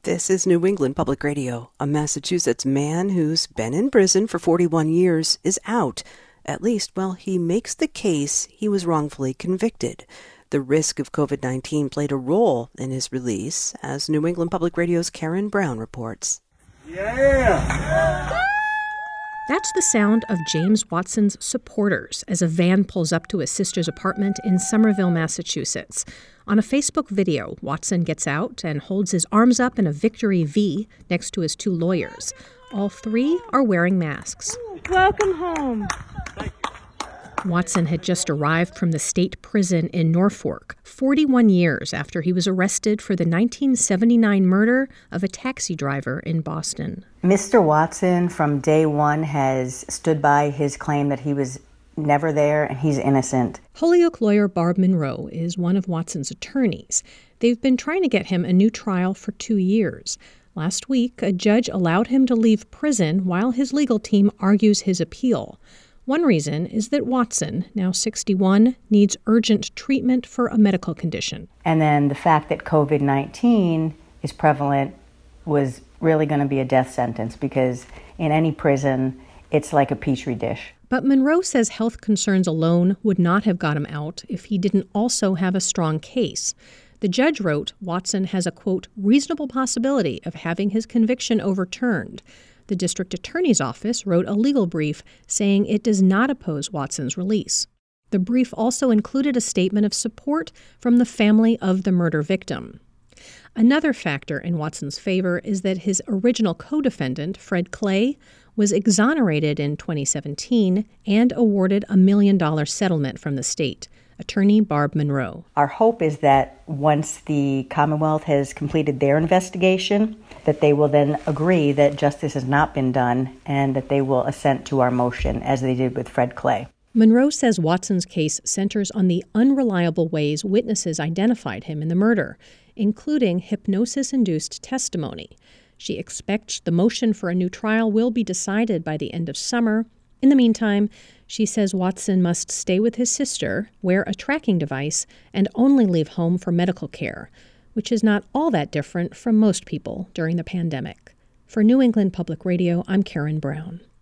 This is New England Public Radio. A Massachusetts man who's been in prison for 41 years is out. At least, well, he makes the case he was wrongfully convicted. The risk of COVID-19 played a role in his release, as New England Public Radio's Karen Brown reports. Yeah! That's the sound of James Watson's supporters as a van pulls up to his sister's apartment in Somerville, Massachusetts. On a Facebook video, Watson gets out and holds his arms up in a victory V next to his two lawyers. All three are wearing masks. Welcome home. Watson had just arrived from the state prison in Norfolk, 41 years after he was arrested for the 1979 murder of a taxi driver in Boston. Mr. Watson, from day one, has stood by his claim that he was never there and he's innocent. Holyoke lawyer Barb Monroe is one of Watson's attorneys. They've been trying to get him a new trial for 2 years. Last week, a judge allowed him to leave prison while his legal team argues his appeal. One reason is that Watson, now 61, needs urgent treatment for a medical condition. And then the fact that COVID-19 is prevalent was really going to be a death sentence because in any prison, it's like a petri dish. But Monroe says health concerns alone would not have got him out if he didn't also have a strong case. The judge wrote Watson has a, quote, reasonable possibility of having his conviction overturned. The district attorney's office wrote a legal brief saying it does not oppose Watson's release. The brief also included a statement of support from the family of the murder victim. Another factor in Watson's favor is that his original co-defendant, Fred Clay, was exonerated in 2017 and awarded a $1 million settlement from the state. Attorney Barb Monroe. Our hope is that once the Commonwealth has completed their investigation, that they will then agree that justice has not been done and that they will assent to our motion, as they did with Fred Clay. Monroe says Watson's case centers on the unreliable ways witnesses identified him in the murder, including hypnosis-induced testimony. She expects the motion for a new trial will be decided by the end of summer. In the meantime, she says Watson must stay with his sister, wear a tracking device, and only leave home for medical care, which is not all that different from most people during the pandemic. For New England Public Radio, I'm Karen Brown.